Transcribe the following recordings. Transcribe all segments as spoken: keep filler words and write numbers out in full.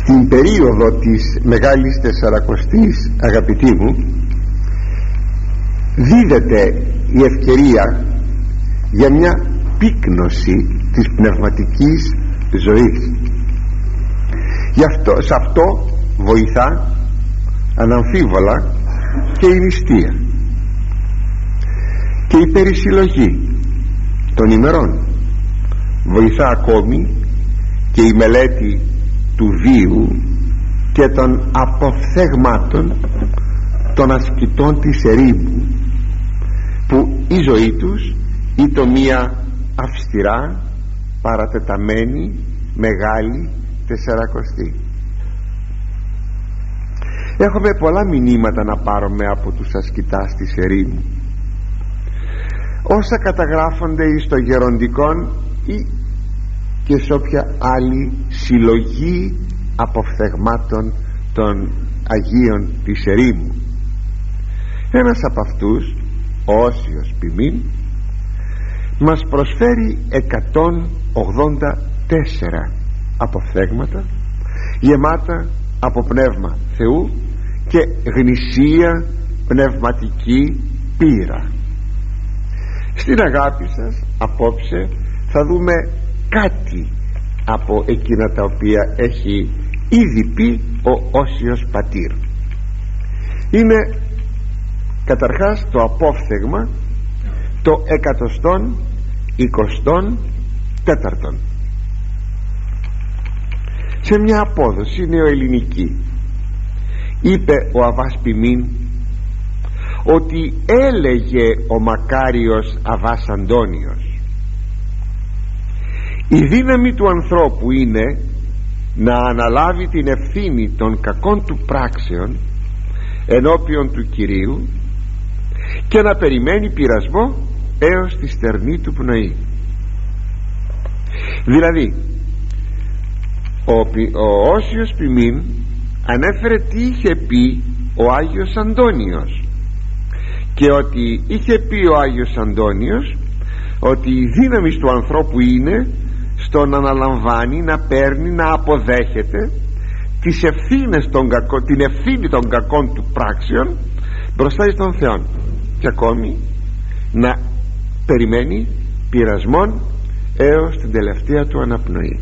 Στην περίοδο της Μεγάλης Τεσσαρακοστής, αγαπητοί μου, δίδεται η ευκαιρία για μια πύκνωση της πνευματικής ζωής. Γι' αυτό, σε αυτό βοηθά αναμφίβολα και η νηστεία και η περισυλλογή των ημερών. Βοηθά ακόμη και η μελέτη του βίου και των αποφθεγμάτων των ασκητών της ερήμου, που η ζωή τους ήτο μία αυστηρά παρατεταμένη Μεγάλη Τεσσαρακοστή. Έχουμε πολλά μηνύματα να πάρουμε από τους ασκητάς της ερήμου, όσα καταγράφονται εις το γεροντικόν ή και σε όποια άλλη συλλογή αποφθεγμάτων των Αγίων της ερήμου. Ένας από αυτούς, ο Όσιος Ποιμήν, μας προσφέρει εκατόν ογδόντα τέσσερα αποφθέγματα γεμάτα από πνεύμα Θεού και γνησία πνευματική πείρα. Στην αγάπη σας απόψε θα δούμε κάτι από εκείνα τα οποία έχει ήδη πει ο Όσιος Πατήρ. Είναι καταρχάς το απόφθεγμα το εκατοστόν εικοστόν τέταρτον, σε μια απόδοση νεοελληνική. Είπε ο Αββάς Ποιμήν ότι έλεγε ο μακάριος Αββάς Αντώνιος: η δύναμη του ανθρώπου είναι να αναλάβει την ευθύνη των κακών του πράξεων ενώπιον του Κυρίου και να περιμένει πειρασμό έως τη στερνή του πνοή. Δηλαδή ο, ο Όσιος Ποιμήν ανέφερε τι είχε πει ο Άγιος Αντώνιος, και ότι είχε πει ο Άγιος Αντώνιος ότι η δύναμη του ανθρώπου είναι στο να αναλαμβάνει, να παίρνει, να αποδέχεται τις ευθύνες των κακών, την ευθύνη των κακών του πράξεων μπροστά στον Θεό, και ακόμη να περιμένει πειρασμόν έως την τελευταία του αναπνοή.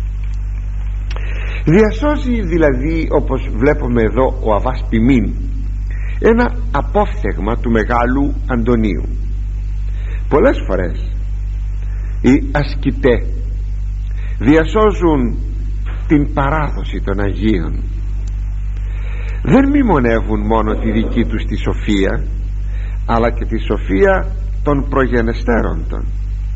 Διασώζει δηλαδή, όπως βλέπουμε εδώ, ο Αββάς Ποιμήν ένα απόφθεγμα του Μεγάλου Αντωνίου. Πολλές φορές οι ασκητές διασώζουν την παράδοση των Αγίων. Δεν μνημονεύουν μόνο τη δική τους τη σοφία, αλλά και τη σοφία των προγενεστέρων των,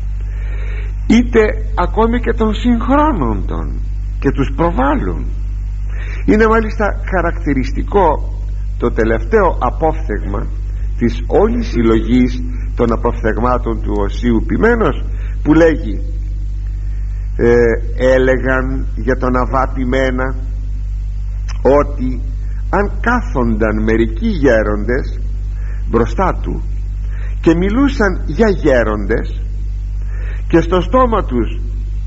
είτε ακόμη και των συγχρόνων των, και τους προβάλλουν. Είναι μάλιστα χαρακτηριστικό το τελευταίο απόφθεγμα της όλης συλλογής των αποφθεγμάτων του Οσίου Ποιμένος, που λέγει ε, έλεγαν για τον Αββά Ποιμένα ότι αν κάθονταν μερικοί γέροντες μπροστά του και μιλούσαν για γέροντες και στο στόμα τους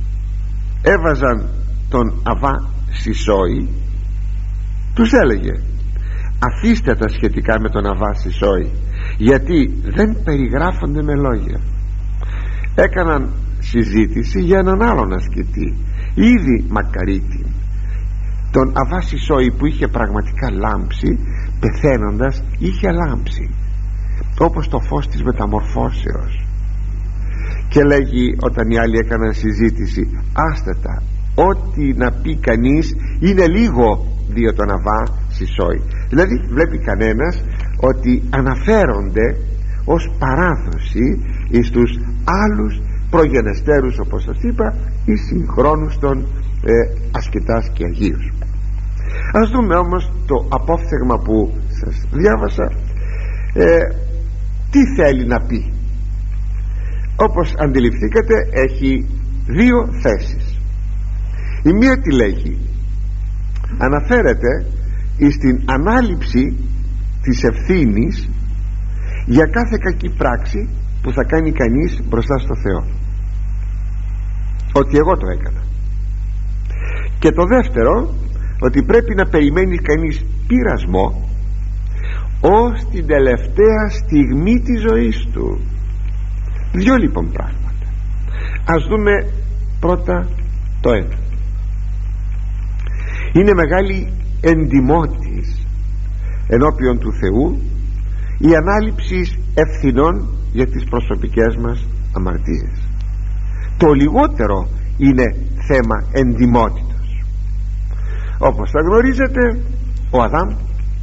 έβαζαν τον Αββά Σισόη, τους έλεγε: αφήστε τα σχετικά με τον Αββά Σισόη, γιατί δεν περιγράφονται με λόγια. Έκαναν συζήτηση για έναν άλλον ασκητή, ήδη μακαρίτη, τον Αββά Σισόη, που είχε πραγματικά λάμψει, πεθαίνοντας είχε λάμψει όπως το φως της μεταμορφώσεως. Και λέγει, όταν οι άλλοι έκαναν συζήτηση, άστατα, ό,τι να πει κανείς είναι λίγο δια τον Αββά Σισόη. Δηλαδή βλέπει κανένας ότι αναφέρονται ως παράδοση εις τους άλλους προγενεστέρους, όπως σας είπα, ή συγχρόνους των ε, ασκητάς και Αγίους. Ας δούμε όμως το απόφθεγμα που σας διάβασα, ε, τι θέλει να πει. Όπως αντιληφθήκατε, έχει δύο θέσεις. Η μία τι λέγει? Αναφέρεται στην ανάληψη της ευθύνης για κάθε κακή πράξη που θα κάνει κανείς μπροστά στο Θεό, ότι εγώ το έκανα. Και το δεύτερο ότι πρέπει να περιμένει κανείς πειρασμό ως την τελευταία στιγμή της ζωής του. Δυο λοιπόν πράγματα. Ας δούμε πρώτα το ένα. Είναι μεγάλη εντιμότης ενώπιον του Θεού η ανάληψη ευθυνών για τις προσωπικές μας αμαρτίες. Το λιγότερο είναι θέμα εντιμότητος. Όπως θα γνωρίζετε, ο Αδάμ,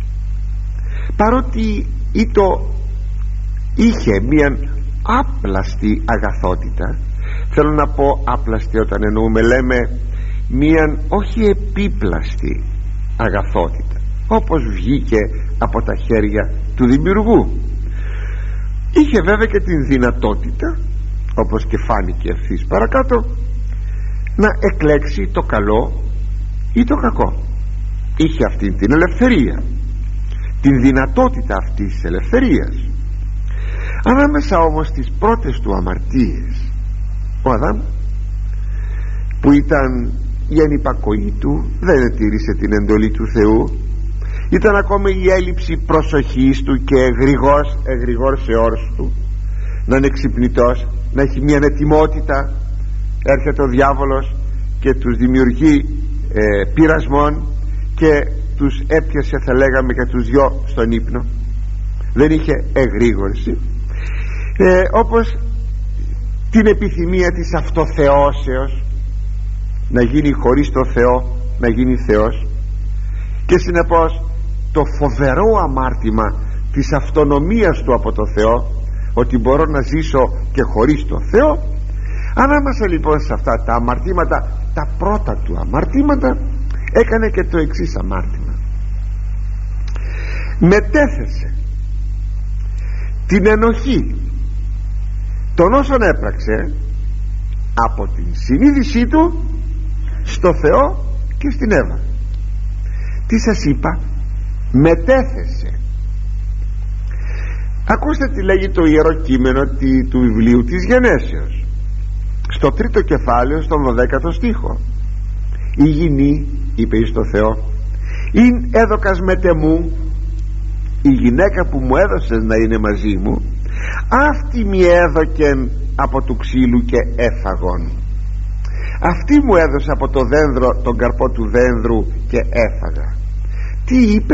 παρότι ήτο είχε μία άπλαστη αγαθότητα, θέλω να πω άπλαστη όταν εννοούμε, λέμε μία όχι επίπλαστη αγαθότητα, όπως βγήκε από τα χέρια του δημιουργού, είχε βέβαια και την δυνατότητα, όπως και φάνηκε ευθύς παρακάτω, να εκλέξει το καλό ή το κακό. Είχε αυτή την ελευθερία, την δυνατότητα αυτής της ελευθερίας. Ανάμεσα όμως στις πρώτες του αμαρτίες, ο Αδάμ, που ήταν η ανυπακοή του, δεν ετήρησε την εντολή του Θεού, ήταν ακόμα η έλλειψη προσοχής του και εγρηγός, εγρηγόρσεώς του, να είναι ξυπνητός, να έχει μια ετοιμότητα. Έρχεται ο διάβολος και τους δημιουργεί ε, πειρασμών και τους έπιασε, θα λέγαμε, και τους δυο στον ύπνο. Δεν είχε εγρήγορση, ε, όπως την επιθυμία της αυτοθεώσεως, να γίνει χωρίς το Θεό, να γίνει Θεός, και συνεπώς το φοβερό αμάρτημα της αυτονομίας του από το Θεό, ότι μπορώ να ζήσω και χωρίς το Θεό. Ανάμεσα λοιπόν σε αυτά τα αμαρτήματα, τα πρώτα του αμαρτήματα, έκανε και το εξής αμάρτημα. Μετέθεσε την ενοχή των όσων έπραξε από την συνείδησή του στο Θεό και στην Εύα. Τι σας είπα? Μετέθεσε. Ακούστε τι λέγει το Ιερό Κείμενο του βιβλίου της Γενέσεως, στο τρίτο κεφάλαιο, στον δωδέκατο στίχο. Η γυνή είπε εις το Θεό, «Ειν έδωκας μετεμού», η γυναίκα που μου έδωσες να είναι μαζί μου, αυτή μη έδωκεν από του ξύλου και έφαγον. Αυτή μου έδωσε από το δένδρο, τον καρπό του δένδρου, και έφαγα. Τι είπε?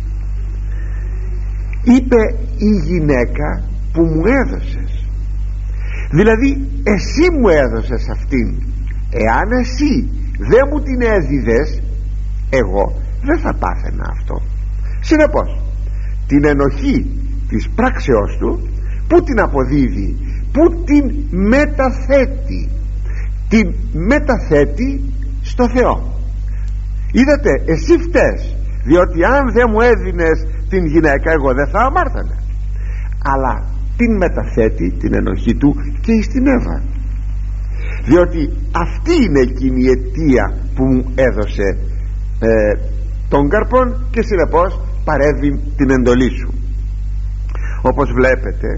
Είπε η γυναίκα που μου έδωσες. Δηλαδή εσύ μου έδωσες αυτήν. Εάν εσύ δεν μου την έδιδες, εγώ δεν θα πάθαινα αυτό. Συνεπώς την ενοχή της πράξεώς του, που την αποδίδει, που την μεταθέτει? Την μεταθέτει στο Θεό. Είδατε, εσύ φταίς, διότι αν δεν μου έδινες την γυναίκα, εγώ δεν θα αμάρθανα. Αλλά την μεταθέτει την ενοχή του και στην Εύα, διότι αυτή είναι εκείνη η αιτία που μου έδωσε ε, τον καρπόν, και συνεπώς παρέβη την εντολή σου. Όπως βλέπετε,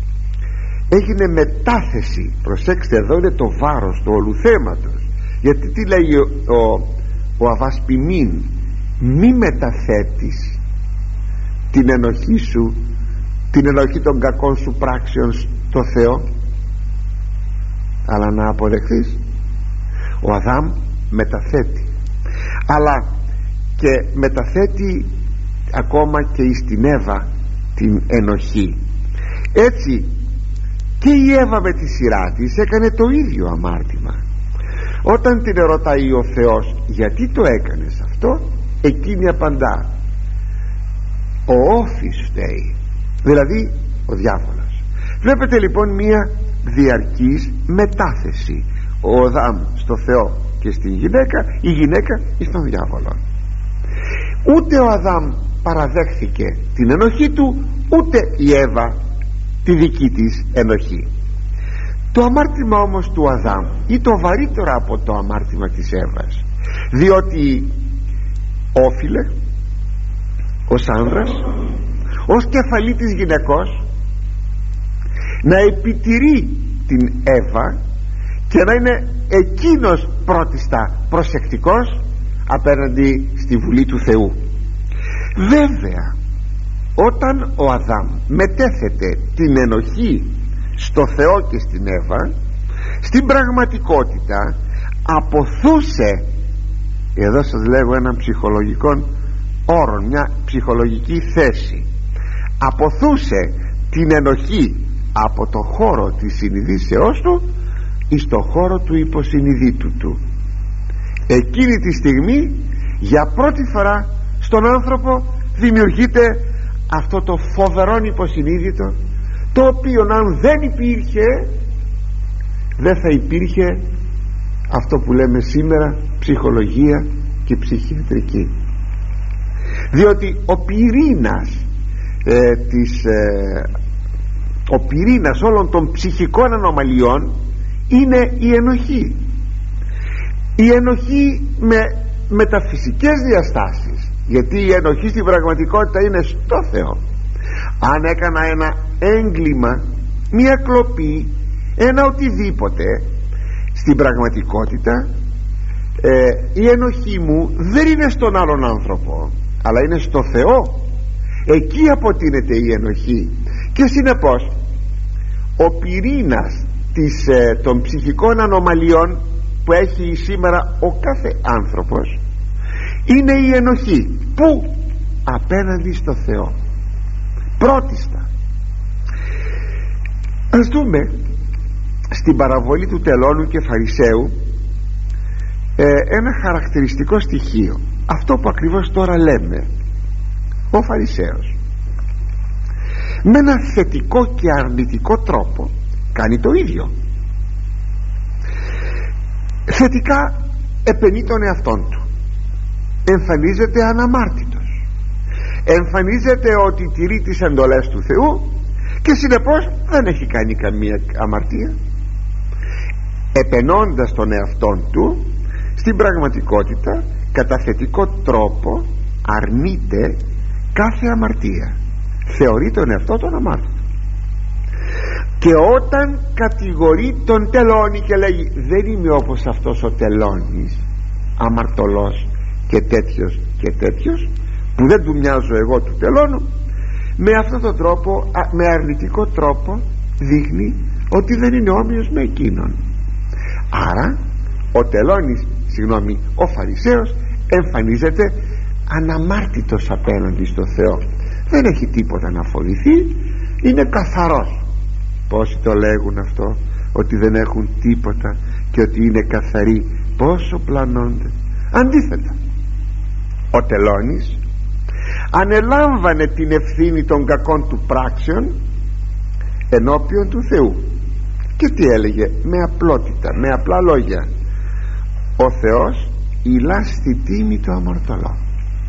έγινε μετάθεση. Προσέξτε, εδώ είναι το βάρος του όλου θέματος. Γιατί τι λέει ο, ο, ο Αβασπιμήν? Μη μεταθέτεις την ενοχή σου, την ενοχή των κακών σου πράξεων στο Θεό, αλλά να αποδεχθείς. Ο Αδάμ μεταθέτει, αλλά και μεταθέτει ακόμα και εις την Εύα την ενοχή. Έτσι και η Εύα με τη σειρά της έκανε το ίδιο αμάρτημα. Όταν την ερωτάει ο Θεός γιατί το έκανες αυτό, εκείνη απαντά, ο όφης φταίει, δηλαδή ο διάβολος. Βλέπετε λοιπόν μία διαρκής μετάθεση, ο Αδάμ στο Θεό και στην γυναίκα, η γυναίκα στον διάβολο. Ούτε ο Αδάμ παραδέχθηκε την ενοχή του, ούτε η Εύα τη δική της ενοχή. Το αμάρτημα όμως του Αδάμ ή το βαρύτερο από το αμάρτημα της Εύας, διότι όφιλε ως άνδρας, ως κεφαλή της γυναικός, να επιτηρεί την Εύα και να είναι εκείνος πρώτιστα προσεκτικός, απέναντι στη Βουλή του Θεού. Βέβαια, όταν ο Αδάμ μετέθεται την ενοχή στο Θεό και στην Εύα, στην πραγματικότητα αποθούσε, εδώ σας λέγω έναν ψυχολογικό όρο, μια ψυχολογική θέση, αποθούσε την ενοχή από το χώρο της συνειδήσεώς του εις το χώρο του υποσυνειδήτου του. Εκείνη τη στιγμή για πρώτη φορά στον άνθρωπο δημιουργείται αυτό το φοβερό υποσυνείδητο, το οποίο αν δεν υπήρχε, δεν θα υπήρχε αυτό που λέμε σήμερα ψυχολογία και ψυχιατρική, διότι ο πυρήνας ε, της, ε, ο πυρήνας όλων των ψυχικών ανομαλιών είναι η ενοχή. Η ενοχή με μεταφυσικές διαστάσεις, γιατί η ενοχή στην πραγματικότητα είναι στο Θεό. Αν έκανα ένα έγκλημα, μια κλοπή, ένα οτιδήποτε, στην πραγματικότητα ε, η ενοχή μου δεν είναι στον άλλον άνθρωπο, αλλά είναι στο Θεό. Εκεί αποτείνεται η ενοχή. Και συνεπώς ο πυρήνας της, ε, των ψυχικών ανομαλιών που έχει σήμερα ο κάθε άνθρωπος είναι η ενοχή. Πού? Απέναντι στο Θεό, πρώτιστα. Ας δούμε στην παραβολή του τελώνου και Φαρισαίου ε, ένα χαρακτηριστικό στοιχείο, αυτό που ακριβώς τώρα λέμε. Ο Φαρισαίος με ένα θετικό και αρνητικό τρόπο κάνει το ίδιο. Θετικά επενεί τον εαυτόν του, εμφανίζεται αναμάρτητος, εμφανίζεται ότι τηρεί τις εντολές του Θεού και συνεπώς δεν έχει κάνει καμία αμαρτία. Επενώντας τον εαυτόν του, στην πραγματικότητα κατά θετικό τρόπο αρνείται κάθε αμαρτία, θεωρεί τον εαυτό τον αμάρτητο. Και όταν κατηγορεί τον τελώνη και λέγει δεν είμαι όπως αυτός ο τελώνης, αμαρτωλός και τέτοιος και τέτοιος, που δεν του μοιάζω εγώ του τελώνου, με αυτόν τον τρόπο, με αρνητικό τρόπο δείχνει ότι δεν είναι όμοιος με εκείνον. Άρα ο τελώνης, συγγνώμη, ο Φαρισαίος εμφανίζεται αναμάρτητος απέναντι στο Θεό, δεν έχει τίποτα να φοβηθεί, είναι καθαρός. Πόσοι το λέγουν αυτό, ότι δεν έχουν τίποτα και ότι είναι καθαροί, πόσο πλανώνται. Αντίθετα, ο τελώνης ανελάμβανε την ευθύνη των κακών του πράξεων ενώπιον του Θεού. Και τι έλεγε? Με απλότητα, με απλά λόγια: ο Θεός ηλά στη τίμη του αμαρτωλό.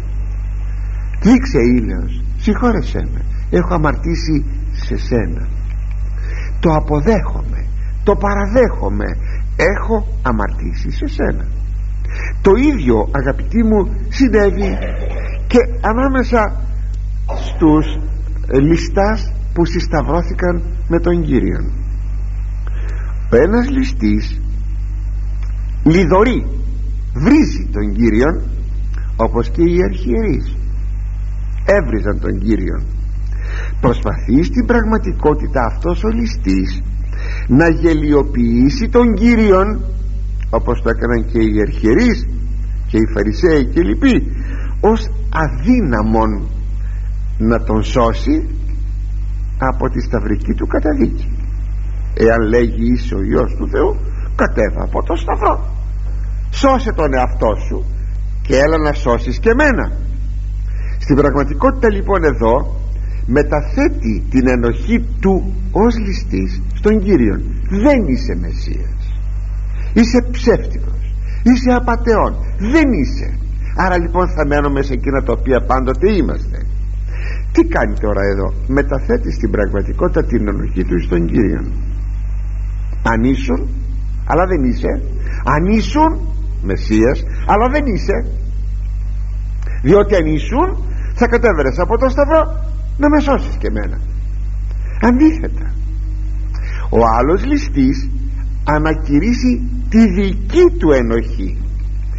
Δείξε ήλαιος, συγχώρεσέ με, έχω αμαρτήσει σε σένα, το αποδέχομαι, το παραδέχομαι, έχω αμαρτήσει σε σένα. Το ίδιο, αγαπητοί μου, συνέβη και ανάμεσα στους ληστάς που συσταυρώθηκαν με τον Κύριον. Ο ένας ληστής λιδωρεί, βρίζει τον Κύριον, όπως και οι αρχιερείς έβριζαν τον Κύριον. Προσπαθεί στην πραγματικότητα αυτός ο ληστής να γελιοποιήσει τον Κύριον, όπως το έκαναν και οι αρχιερείς και οι Φαρισαίοι και οι λοιποί, ως αδύναμον να τον σώσει από τη σταυρική του καταδίκη. Εάν λέγει είσαι ο Υιός του Θεού, κατέβα από το σταυρό, σώσε τον εαυτό σου και έλα να σώσεις και μένα. Στην πραγματικότητα λοιπόν εδώ μεταθέτει την ενοχή του ως ληστής στον Κύριον. Δεν είσαι Μεσσίας, είσαι ψεύτικος, είσαι απατεών, δεν είσαι. Άρα λοιπόν θα μένουμε σε εκείνα τα οποία πάντοτε είμαστε. Τι κάνει τώρα εδώ? Μεταθέτει στην πραγματικότητα την ενοχή του στον Κύριον. Αν ήσουν, αλλά δεν είσαι. Αν ήσουν Μεσσίας, αλλά δεν είσαι. Διότι αν ήσουν, θα κατέβαινες από το σταυρό να με σώσεις και εμένα. Αντίθετα, ο άλλος ληστής ανακηρύσσει τη δική του ενοχή και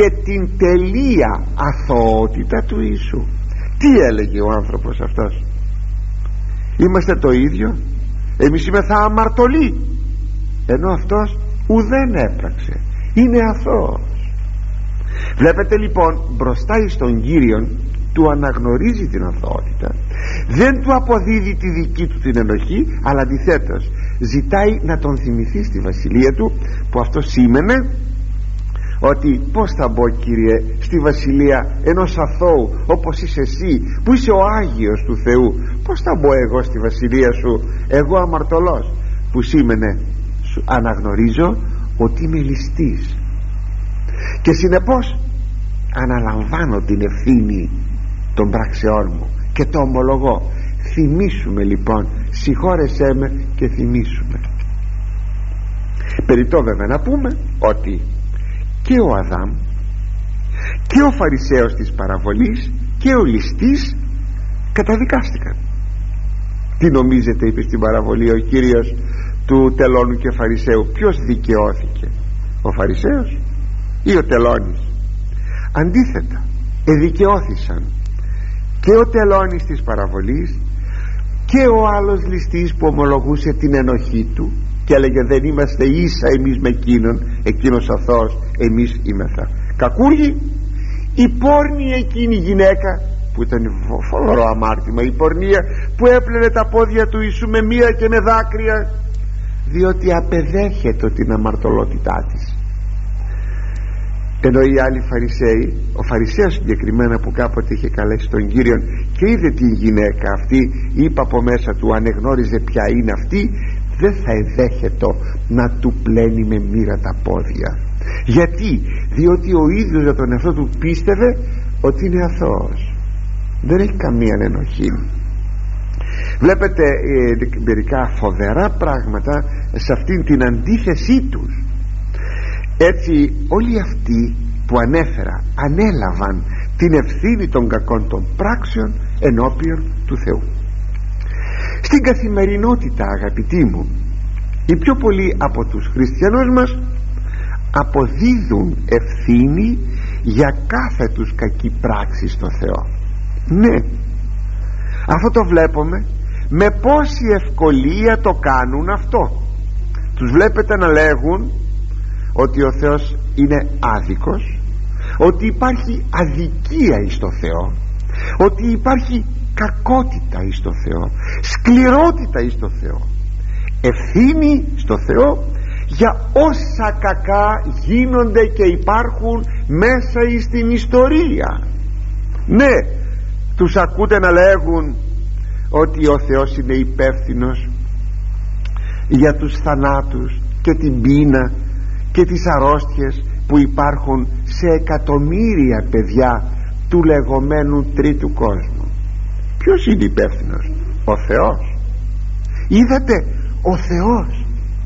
και την τελεία αθωότητα του Ιησού. Τι έλεγε ο άνθρωπος αυτός? Είμαστε το ίδιο, εμείς είμεθα αμαρτωλοί, ενώ αυτός ουδέν έπραξε, είναι αθώος. Βλέπετε λοιπόν, μπροστά εις τον Κύριον του αναγνωρίζει την αθωότητα, δεν του αποδίδει τη δική του την ενοχή, αλλά αντιθέτως ζητάει να τον θυμηθεί στη βασιλεία του, που αυτό σήμαινε ότι πως θα μπω, Κύριε, στη βασιλεία ενός αθώου όπως είσαι εσύ, που είσαι ο Άγιος του Θεού? Πως θα μπω εγώ στη βασιλεία σου, εγώ αμαρτωλός? Που σήμαινε αναγνωρίζω ότι είμαι ληστής και συνεπώς αναλαμβάνω την ευθύνη των πράξεών μου και το ομολογώ. Θυμήσουμε λοιπόν, συγχώρεσέ με και θυμήσουμε. Περιττό βέβαια να πούμε ότι και ο Αδάμ και ο Φαρισαίος της παραβολής και ο ληστής καταδικάστηκαν. Τι νομίζετε, είπε στην παραβολή ο Κύριος του τελώνου και Φαρισαίου? Ποιος δικαιώθηκε, ο Φαρισαίος ή ο τελώνης? Αντίθετα, εδικαιώθησαν και ο τελώνης της παραβολής και ο άλλος ληστής που ομολογούσε την ενοχή του και έλεγε δεν είμαστε ίσα εμείς με εκείνον, εκείνος αθώος, εμείς είμεθα κακούργοι. Η πόρνη εκείνη γυναίκα που ήταν φοβερό αμάρτημα, η πορνεία που έπλαινε τα πόδια του Ιησού με μοίρα και με δάκρυα, διότι απεδέχεται την αμαρτωλότητά της. Ενώ οι άλλοι Φαρισαίοι, ο Φαρισαίος συγκεκριμένα που κάποτε είχε καλέσει τον Κύριο και είδε την γυναίκα αυτή, είπε από μέσα του, ανεγνώριζε ποια είναι αυτή, δεν θα εδέχεται να του πλένει με μοίρα τα πόδια. Γιατί? Διότι ο ίδιος για τον εαυτό του πίστευε ότι είναι αθώος, δεν έχει καμία ενοχή. Βλέπετε ε, μερικά φοβερά πράγματα σε αυτήν την αντίθεσή τους. Έτσι όλοι αυτοί που ανέφερα ανέλαβαν την ευθύνη των κακών των πράξεων ενώπιον του Θεού. Στην καθημερινότητα, αγαπητοί μου, οι πιο πολλοί από τους χριστιανούς μας αποδίδουν ευθύνη για κάθε τους κακή πράξη στο Θεό. Ναι, αυτό το βλέπουμε με πόση ευκολία το κάνουν αυτό. Τους βλέπετε να λέγουν ότι ο Θεός είναι άδικος, ότι υπάρχει αδικία εις το Θεό, ότι υπάρχει κακότητα εις το Θεό, σκληρότητα εις το Θεό, ευθύνη στο Θεό για όσα κακά γίνονται και υπάρχουν μέσα εις την ιστορία. Ναι, τους ακούτε να λέγουν ότι ο Θεός είναι υπεύθυνος για τους θανάτους και την πείνα και τις αρρώστιες που υπάρχουν σε εκατομμύρια παιδιά του λεγόμενου τρίτου κόσμου. Ποιος είναι υπεύθυνος? Ο Θεός. Είδατε, ο Θεός.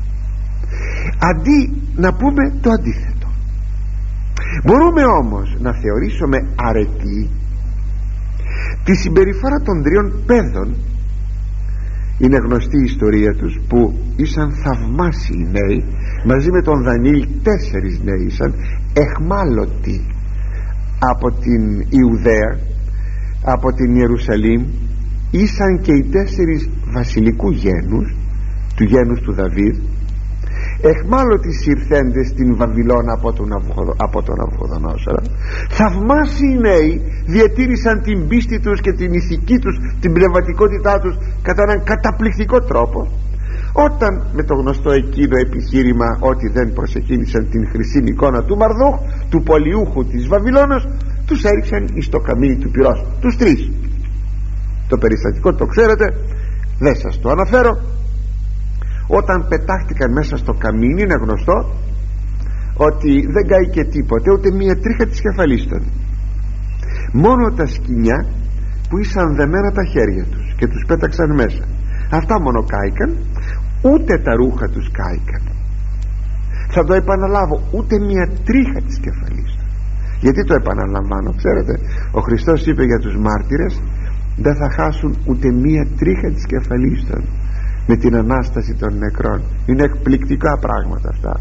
Αντί να πούμε το αντίθετο, μπορούμε όμως να θεωρήσουμε αρετή τη συμπεριφορά των τριών παιδών. Είναι γνωστή η ιστορία τους, που ήσαν θαυμάσιοι νέοι, μαζί με τον Δανιήλ τέσσερις νέοι ήσαν εχμάλωτοι από την Ιουδαία, από την Ιερουσαλήμ, ήσαν και οι τέσσερις βασιλικού γένους, του γένους του Δαβίδ, εχμάλωτοι συρθέντες στην Βαβυλώνα από τον, Αυγοδο, από τον Αυγοδονόσορα. Θαυμάσιοι νέοι, διατήρησαν την πίστη τους και την ηθική τους, την πνευματικότητά τους κατά έναν καταπληκτικό τρόπο. Όταν με το γνωστό εκείνο επιχείρημα ότι δεν προσεκίνησαν την χρυσή εικόνα του Μαρδούχ, του πολιούχου της Βαβυλώνας, τους έριξαν εις το καμίνι του πυρός, τους τρεις. Το περιστατικό το ξέρετε, δεν σας το αναφέρω. Όταν πετάχτηκαν μέσα στο καμίνι, είναι γνωστό ότι δεν κάηκε τίποτε, ούτε μία τρίχα της κεφαλής των. Μόνο τα σκοινιά που ήσαν δεμένα τα χέρια τους και τους πέταξαν μέσα, αυτά μόνο κάηκαν, ούτε τα ρούχα τους κάηκαν. Θα το επαναλάβω, ούτε μία τρίχα της κεφαλής των. Γιατί το επαναλαμβάνω? Ξέρετε, ο Χριστός είπε για τους μάρτυρες, δεν θα χάσουν ούτε μία τρίχα της κεφαλής των με την Ανάσταση των νεκρών. Είναι εκπληκτικά πράγματα αυτά.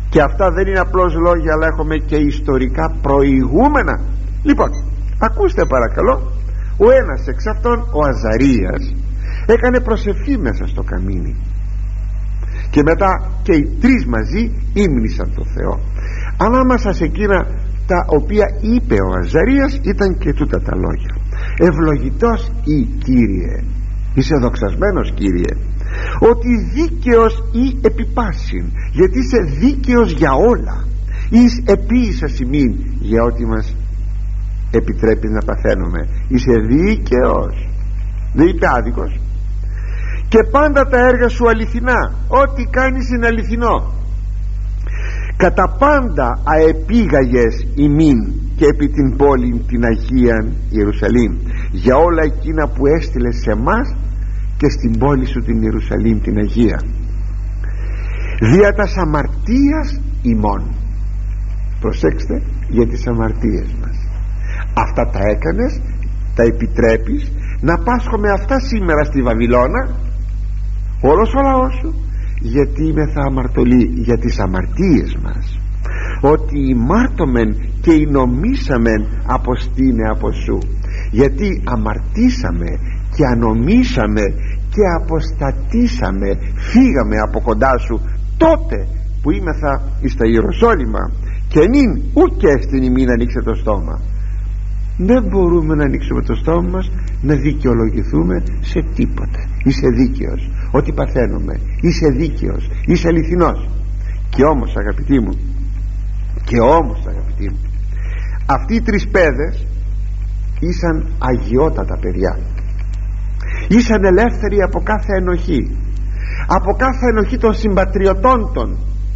Και αυτά δεν είναι απλώς λόγια, αλλά έχουμε και ιστορικά προηγούμενα. Λοιπόν, ακούστε παρακαλώ. Ο ένας εξ αυτών, ο Αζαρίας, έκανε προσευχή μέσα στο καμίνι, και μετά και οι τρεις μαζί ύμνησαν το Θεό. Ανάμεσα σε εκείνα τα οποία είπε ο Αζαρίας ήταν και τούτα τα λόγια: ευλογητός ή Κύριε, είσαι δοξασμένος Κύριε, ότι δίκαιος ή επιπάσιν, γιατί είσαι δίκαιος για όλα, εις επίησας ημίν, για ό,τι μας επιτρέπει να παθαίνουμε. Είσαι δίκαιος, δεν είπε άδικος. Και πάντα τα έργα σου αληθινά, ό,τι κάνεις είναι αληθινό. Κατά πάντα αεπήγαγες ημίν και επί την πόλη την Αγίαν Ιερουσαλήμ, για όλα εκείνα που έστειλες σε εμάς και στην πόλη σου την Ιερουσαλήμ την Αγία, δια τας αμαρτίας ημών. Προσέξτε, για τις αμαρτίες μας. Αυτά τα έκανες, τα επιτρέπεις να πάσχουμε αυτά σήμερα στη Βαβυλώνα, όλος ο λαός σου, γιατί είμαι θα αμαρτωλή για τις αμαρτίες μας, ότι ημάρτωμεν και εινομήσαμεν αποστήνε από σου, γιατί αμαρτήσαμε και ανομήσαμε και αποστατήσαμε, φύγαμε από κοντά σου τότε που είμεθα εις τα Ιεροσόλυμα, και νυν ουκ έστιν ημίν ανοίξε το στόμα. Δεν μπορούμε να ανοίξουμε το στόμα μας να δικαιολογηθούμε σε τίποτε. Είσαι δίκαιος, ό,τι παθαίνουμε, είσαι δίκαιος, είσαι αληθινός. Και όμως αγαπητοί μου, και όμως αγαπητοί μου, αυτοί οι τρεις παιδες ήσαν αγιότατα παιδιά, ήσαν ελεύθεροι από κάθε ενοχή, από κάθε ενοχή των συμπατριωτών των.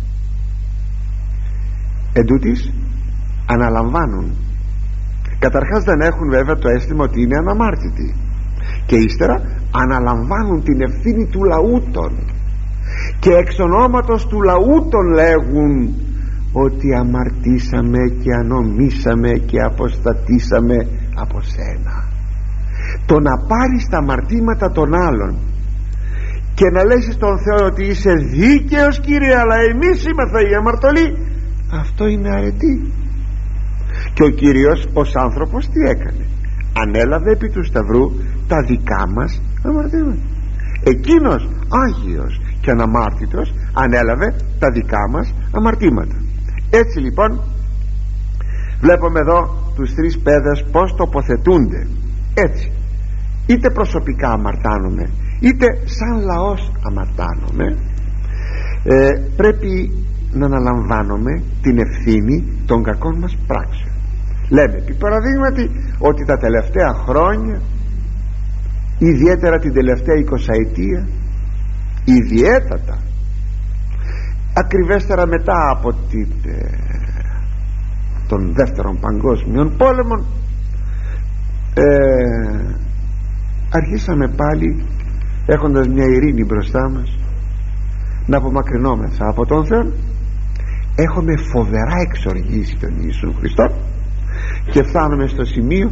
Εν τούτοις αναλαμβάνουν, καταρχάς δεν έχουν βέβαια το αίσθημα ότι είναι αναμάρτητοι, και ύστερα αναλαμβάνουν την ευθύνη του λαού των, και εξ ονόματος του λαού των λέγουν ότι αμαρτήσαμε και ανομήσαμε και αποστατήσαμε από σένα. Το να πάρεις τα αμαρτήματα των άλλων και να λες στον Θεό ότι είσαι δίκαιος Κύριε, αλλά εμείς είμαστε οι αμαρτωλοί, αυτό είναι αρετή. Και ο Κύριος ως άνθρωπος τι έκανε? Ανέλαβε επί του σταυρού τα δικά μας αμαρτήματα. Εκείνος Άγιος και αναμάρτητος ανέλαβε τα δικά μας αμαρτήματα. Έτσι λοιπόν βλέπουμε εδώ τους τρεις παιδες πως τοποθετούνται. Έτσι, είτε προσωπικά αμαρτάνομαι, είτε σαν λαός αμαρτάνομαι, ε, πρέπει να αναλαμβάνουμε την ευθύνη των κακών μας πράξεων. Λέμε επί παραδείγματι ότι τα τελευταία χρόνια, ιδιαίτερα την τελευταία εικοσαετία, ιδιαίτερα ακριβέστερα μετά από την, ε, τον δεύτερον παγκόσμιον πόλεμο, ε, αρχίσαμε πάλι, έχοντας μια ειρήνη μπροστά μας, να απομακρυνόμεθα από τον Θεό. Έχουμε φοβερά εξοργήσει τον Ιησού Χριστό και φτάνουμε στο σημείο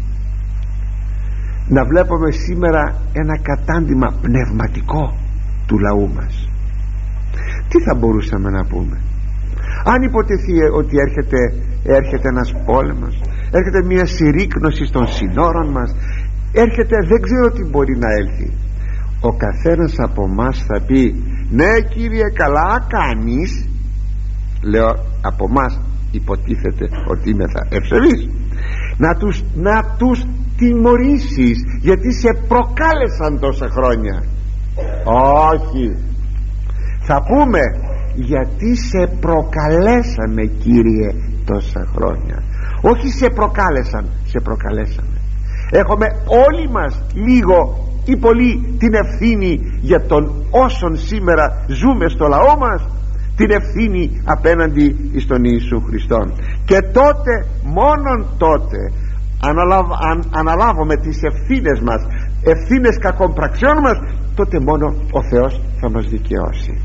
να βλέπουμε σήμερα ένα κατάντημα πνευματικό του λαού μας. Τι θα μπορούσαμε να πούμε? Αν υποτεθεί ότι έρχεται, έρχεται ένας πόλεμος, έρχεται μια συρρίκνωση των συνόρων μας, έρχεται, δεν ξέρω τι μπορεί να έλθει, ο καθένας από μας θα πει ναι Κύριε, καλά κάνεις. Λέω από μας υποτίθεται ότι είμαι θα ευσεβής, να τους, να τους τιμωρήσεις γιατί σε προκάλεσαν τόσα χρόνια. Όχι, θα πούμε γιατί σε προκαλέσαμε Κύριε τόσα χρόνια. Όχι σε προκάλεσαν, σε προκαλέσαμε. Έχουμε όλοι μας λίγο ή πολύ την ευθύνη για τον όσον σήμερα ζούμε στο λαό μας, την ευθύνη απέναντι στον Ιησού Χριστόν. Και τότε, μόνον τότε αναλάβ, αν, αναλάβουμε τις ευθύνες μας, ευθύνες κακών πραξιών μας, τότε μόνο ο Θεός θα μας δικαιώσει.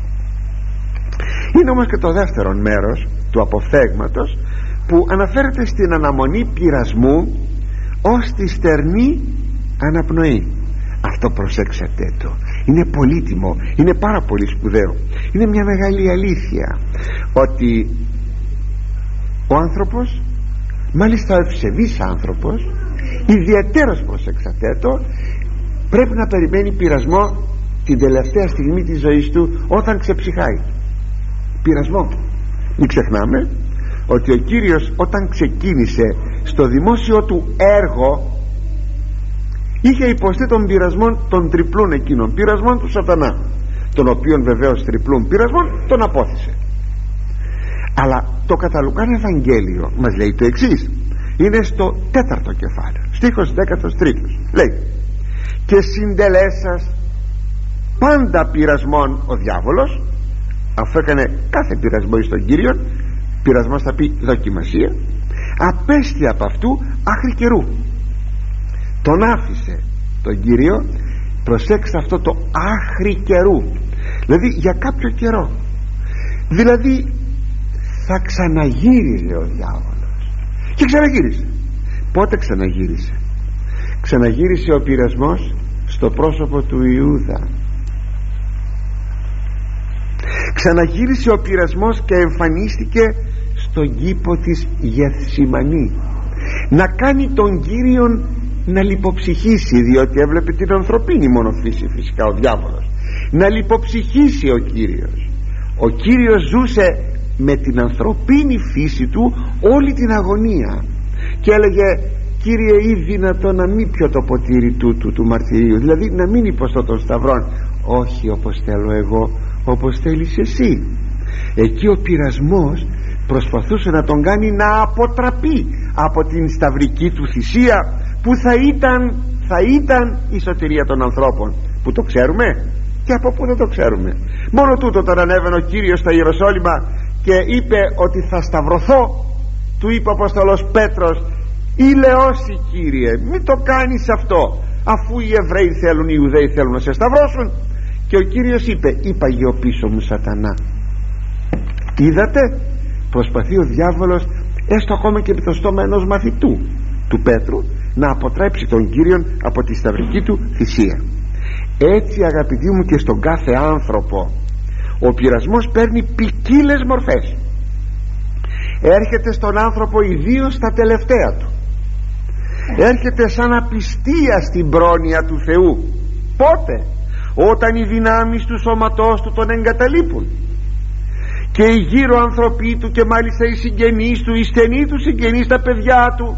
Είναι όμως και το δεύτερο μέρος του αποφθέγματος που αναφέρεται στην αναμονή πειρασμού ως τη στερνή αναπνοή. Αυτό προσέξατε το, είναι πολύτιμο, είναι πάρα πολύ σπουδαίο, είναι μια μεγάλη αλήθεια, ότι ο άνθρωπος, μάλιστα ο ευσεβής άνθρωπος, ιδιαιτέρως προσεξατέτο, πρέπει να περιμένει πειρασμό την τελευταία στιγμή της ζωής του, όταν ξεψυχάει. Πειρασμό. Μην ξεχνάμε ότι ο Κύριος, όταν ξεκίνησε στο δημόσιο του έργο, είχε υποστεί τον πειρασμό των τριπλών εκείνων πειρασμών του σατανά, τον οποίον βεβαίως τριπλών πειρασμών τον απόθυσε. Αλλά το κατά Λουκάν Ευαγγέλιο μας λέει το εξής, είναι στο τέταρτο κεφάλαιο, στίχος δέκατος τρίτος, λέει: και συντελέσας πάντα πειρασμόν ο διάβολος, αφού έκανε κάθε πειρασμό εις τον Κύριον, πειρασμός θα πει δοκιμασία, απέστη από αυτού άχρη καιρού. Τον άφησε τον Κύριο, προσέξτε αυτό το άχρη καιρού, δηλαδή για κάποιο καιρό, δηλαδή θα ξαναγύριζε ο διάβολος. Και ξαναγύρισε. Πότε ξαναγύρισε? Ξαναγύρισε ο πειρασμός στο πρόσωπο του Ιούδα. Ξαναγύρισε ο πειρασμός και εμφανίστηκε στον κήπο της Γεθσιμανή, να κάνει τον Κύριον να λιποψυχήσει, διότι έβλεπε την ανθρωπίνη μόνο φύση φυσικά ο διάβολος, να λιποψυχήσει ο Κύριος. Ο Κύριος ζούσε με την ανθρωπίνη φύση του όλη την αγωνία και έλεγε: Κύριε, ή δυνατό να μην πιω το ποτήρι τούτου του μαρτυρίου, δηλαδή να μην υποστώ των σταυρών? Όχι όπως θέλω εγώ, όπως θέλεις εσύ. Εκεί ο πειρασμός προσπαθούσε να τον κάνει να αποτραπεί από την σταυρική του θυσία, που θα ήταν, θα ήταν η σωτηρία των ανθρώπων. Που το ξέρουμε και από πού δεν το ξέρουμε. Μόνο τούτο, όταν ανέβαινε ο Κύριος στα Ιεροσόλυμα και είπε ότι θα σταυρωθώ, του είπε ο Απόστολος Πέτρος: ηλαιώσει, Κύριε, μην το κάνεις αυτό, αφού οι Εβραίοι θέλουν, οι Ιουδαίοι θέλουν να σε σταυρώσουν. Και ο Κύριος είπε: είπα γιο πίσω μου σατανά. Είδατε, προσπαθεί ο διάβολος, έστω ακόμα και με το στόμα ενός μαθητού του Πέτρου, να αποτρέψει τον Κύριον από τη σταυρική του θυσία. Έτσι, αγαπητοί μου, και στον κάθε άνθρωπο ο πειρασμός παίρνει ποικίλες μορφές. Έρχεται στον άνθρωπο ιδίως στα τελευταία του, έρχεται σαν απιστία στην πρόνοια του Θεού. Πότε? Όταν οι δυνάμεις του σώματός του τον εγκαταλείπουν και οι γύρω άνθρωποι του, και μάλιστα οι συγγενείς του, οι στενοί του συγγενείς, τα παιδιά του,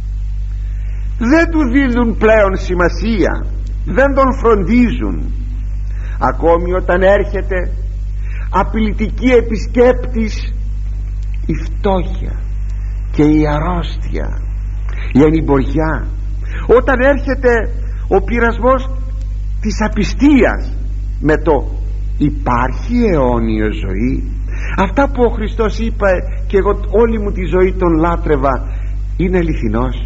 δεν του δίνουν πλέον σημασία, δεν τον φροντίζουν. Ακόμη όταν έρχεται απειλητική επισκέπτης η φτώχεια και η αρρώστια, η ανημποριά, όταν έρχεται ο πειρασμός της απιστίας με το υπάρχει αιώνιο ζωή, αυτά που ο Χριστός είπε και εγώ όλη μου τη ζωή τον λάτρευα, είναι αληθινός?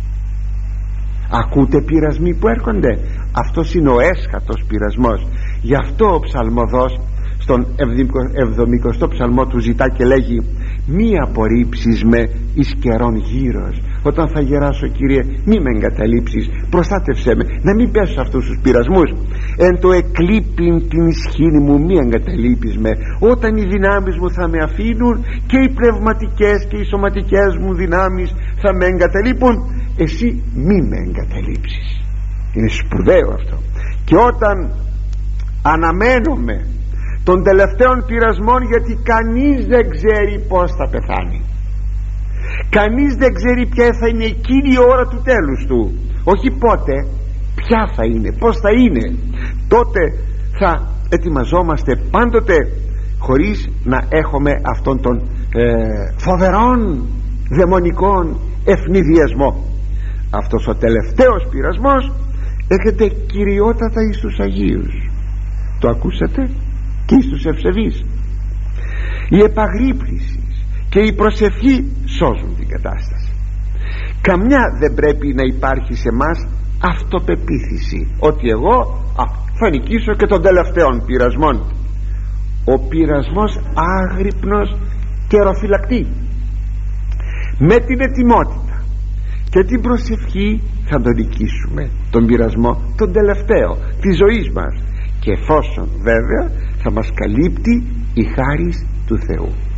Ακούτε πειρασμοί που έρχονται? Αυτός είναι ο έσχατος πειρασμός. Γι' αυτό ο ψαλμοδός στον εβδομηκοστό ψαλμό του ζητά και λέγει: μη απορρίψεις με εις καιρόν γύρος. Όταν θα γεράσω, Κύριε, μη με εγκαταλείψεις, προστάτευσέ με να μην πέσω σε αυτούς τους πειρασμούς. Εν το εκλείπειν την ισχύνη μου μη εγκαταλείπεις με. Όταν οι δυνάμεις μου θα με αφήνουν και οι πνευματικές και οι σωματικές μου δυνάμεις θα με εγκαταλείπουν, εσύ μη με εγκαταλείψεις. Είναι σπουδαίο αυτό. Και όταν αναμένουμε των τελευταίων πειρασμών, γιατί κανείς δεν ξέρει πως θα πεθάνει, κανείς δεν ξέρει ποια θα είναι εκείνη η ώρα του τέλους του, όχι πότε, ποια θα είναι, πως θα είναι, τότε θα ετοιμαζόμαστε πάντοτε χωρίς να έχουμε αυτόν τον ε, φοβερόν δαιμονικών ευνηδιασμό. Αυτός ο τελευταίος πειρασμός έχετε κυριότατα εις τους Αγίους. Το ακούσατε? Και εις τους ευσεβείς. Η επαγρύπνηση και η προσευχή σώζουν την κατάσταση. Καμιά δεν πρέπει να υπάρχει σε μας αυτοπεποίθηση ότι εγώ α, θα νικήσω και των τελευταίων πειρασμών. Ο πειρασμός άγρυπνος καιροφυλακτεί. Με την ετοιμότητα και την προσευχή θα τον νικήσουμε τον πειρασμό, τον τελευταίο της ζωής μας, και εφόσον βέβαια θα μας καλύπτει η χάρις του Θεού.